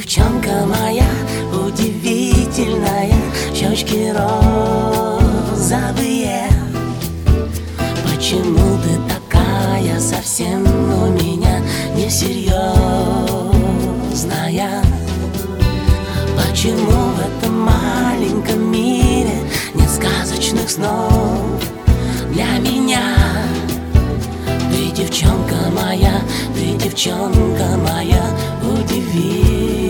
девчонка моя удивительная, щечки розовые. Почему ты такая совсем у меня несерьезная? Почему в этом маленьком мире нет сказочных снов для меня? Ты девчонка моя удивительная.